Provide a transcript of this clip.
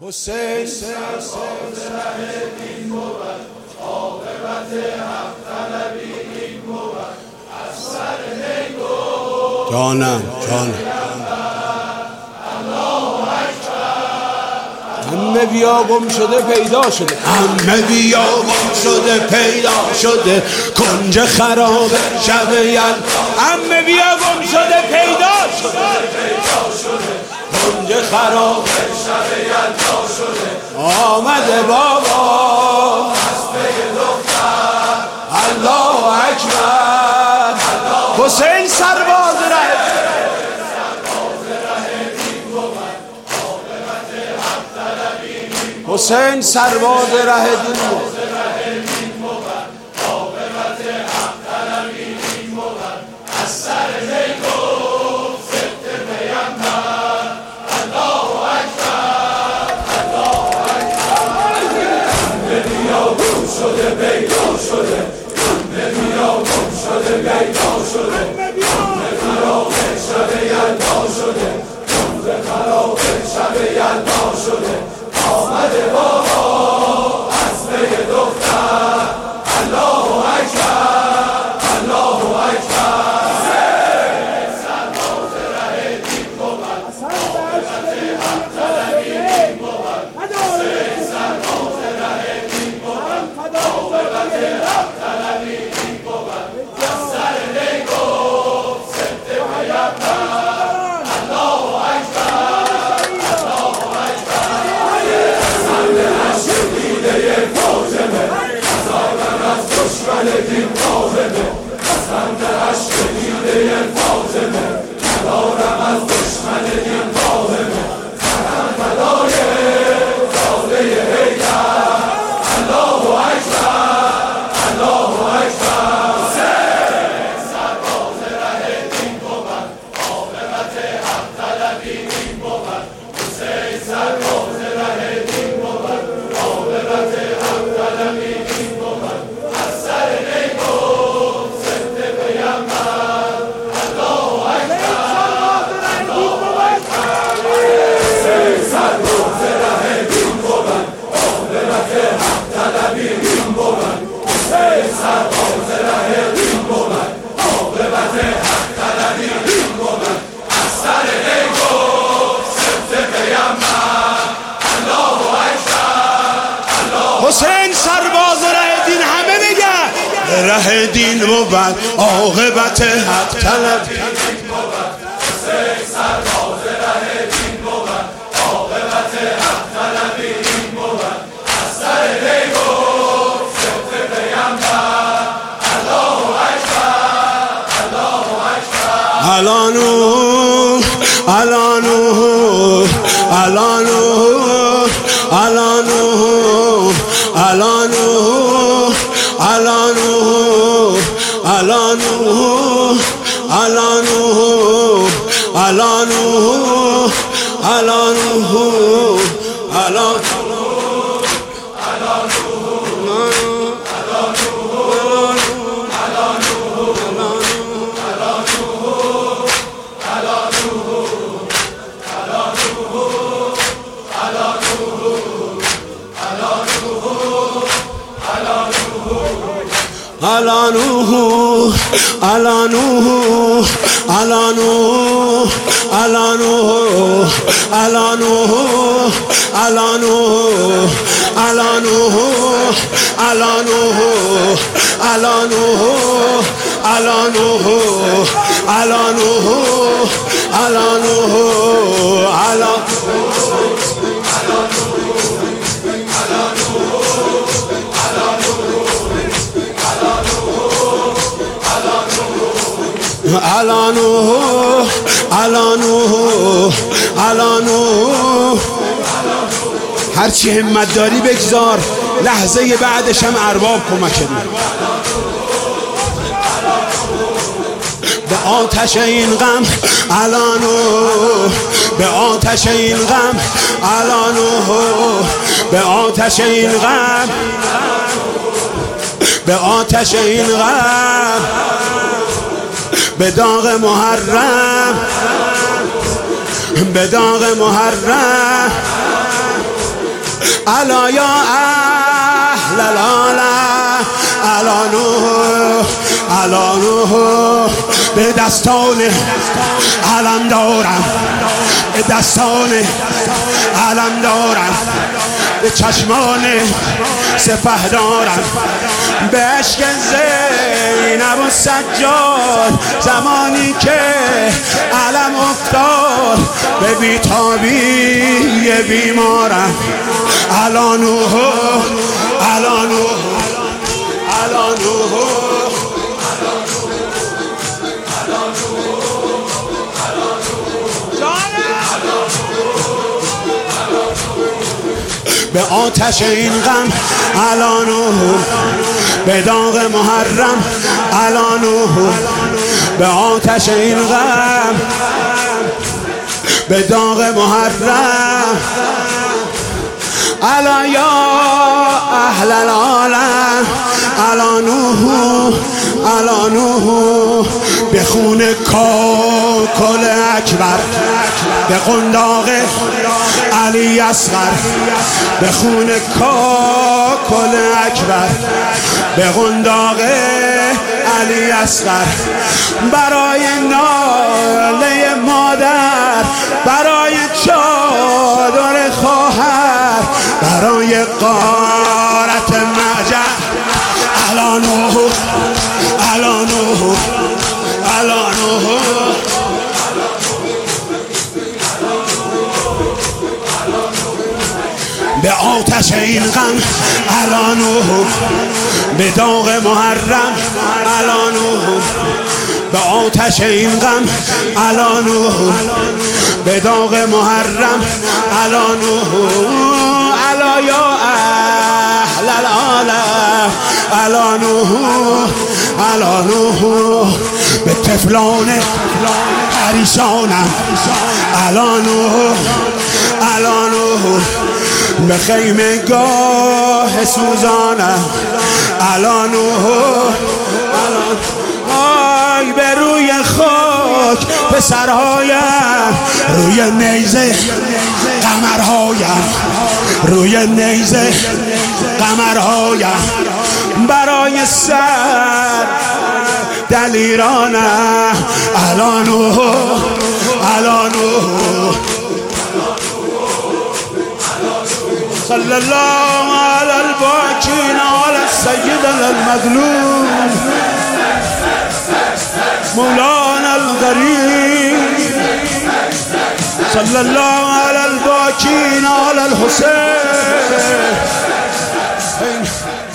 حسین سرباز ره دین بود، عاقبت حق طلبی این بود. از سر نیگو جانم همه بیا گم شده پیدا شده، همه بیا گم شده پیدا شده، کنج خراب شب یل. همه بیا گم شده پیدا شده، کنج خراب شب یلدا شده. آمده بابا از پی دختر، الله اکبر. حسین سرباز ره حسین سرباز ره دین بود، عاقبت حق طلبی این بود. از سر نیگو ضد پیمبر، الله اکبر الله اکبر. همه بیا گم شده پیدا شده، همه بیا گم شده پیدا شده، همه خراب شب یلدا شده، همه خراب شب یلدا شده. آمده بابا از پی دختر، الله اکبر الله اکبر. سرباز ره دین بود، عاقبت حق طلبی این بود. سرباز ره دین بود، عاقبت حق طلبی این بود. از سر نیگو ضد پیمبر، الله اکبر الله اکبر. دشمن دین قاهمه، از خنده عشق دیده فاطمه. ندارم از دشمن دین قاهمه، منم فدای زاده حیدر، الله اکبر الله اکبر. سرباز ره دین بود، عاقبت حق طلبی این بود. حسین سرباز ره دین بود، عاقبت حق طلبی این بود. حسین سرباز ره دین، همه بگن ره دین بود، عاقبت حق طلبی این بود. حسین سرباز ره دین بود، عاقبت حق طلبی این بود. از سر نیگو ضد پیمبر، الله اکبر الله اکبر. الانو الانو الانو الانو الانو الانو الانو الانو الانو الانو الانو. Alanu, alanu, alanu, alanu, alanu, alanu, alanu, alanu, alanu, alanu, alanu, alanu, alanu alanu alanu. هرچی همت داری بگذار، لحظه بعدش هم ارباب کمک کن. به آتش این غم الانو، به آتش این غم الانو، به آتش این غم، به آتش این غم، به داغ محرم، به داغ محرم، الا یا اهل العالم الا نوح الا نوح به دستان علم دارم به دستان علم دارم به چشمان سپه دارم به عشق زینب و سجاد زمانی که علم افتاد به بیتابی بیمارم الا نوح الا نوح الا نوح به آتش این غم الا نوح به داغ محرم الا نوح به آتش این غم به داغ محرم الا یا اهل العالم الا نوح الا نوح به خون کاکل اکبر به قنداق علی اصغر به خون کاکل اکبر به قنداق علی اصغر برای ناله مادر برای چادر خواهر برای غارت معجر الا نوح الا نوح الا نوح به آتش این غم الا نوح به داغ محرم الا نوح به آتش این غم الا نوح به داغ محرم الا نوح الا یا اهل العالم الا نوح الا نوح به طفلان پریشانم الا نوح الا نوح به خیمه گاه سوزانم الا نوح آی به روی خاک پسرهایم روی نیزه قمرهایم روی نیزه قمرهایم برای سر دلیرانم الا نوح الا نوح صلی الله علی الباکین علی السید المظلوم مولانا الغریب صلی الله علی الباکین علی الحسین